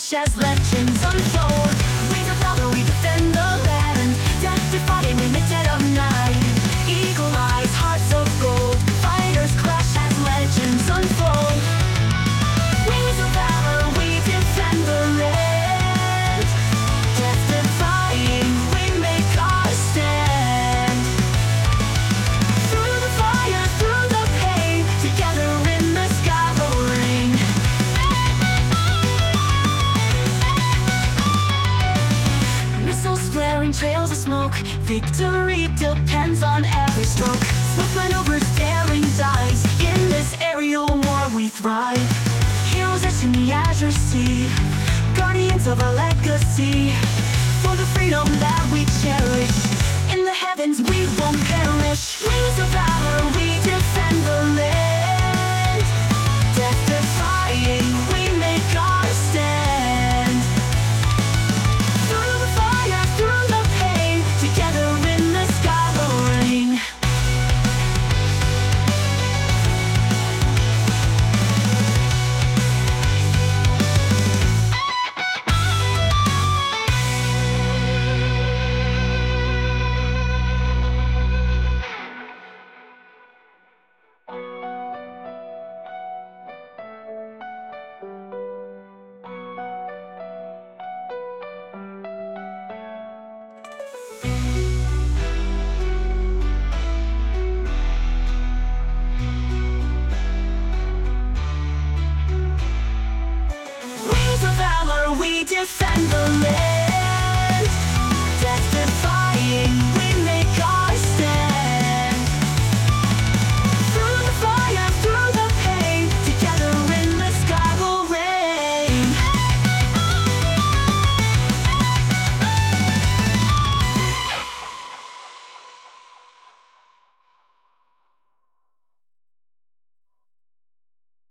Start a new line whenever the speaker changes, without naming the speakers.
clash as legends unfold. We defend, we defend the land, death defying in the dead of night. Eagle eyes, hearts of gold, fighters clash as legends unfold. Wings of valor, we defend the land, death defying, we make our stand. Through the fire, through the pain, together in the sky we'll reign. Missiles flaring, trails of smoke, victory depends on every stroke. Swift maneuvers, daring dies, in this aerial war we thrive. Heroes etched in the azure sea, guardians of our legacy. For the freedom that we cherish, in the heavens we won't perish. Wings of valor, we defend the land, death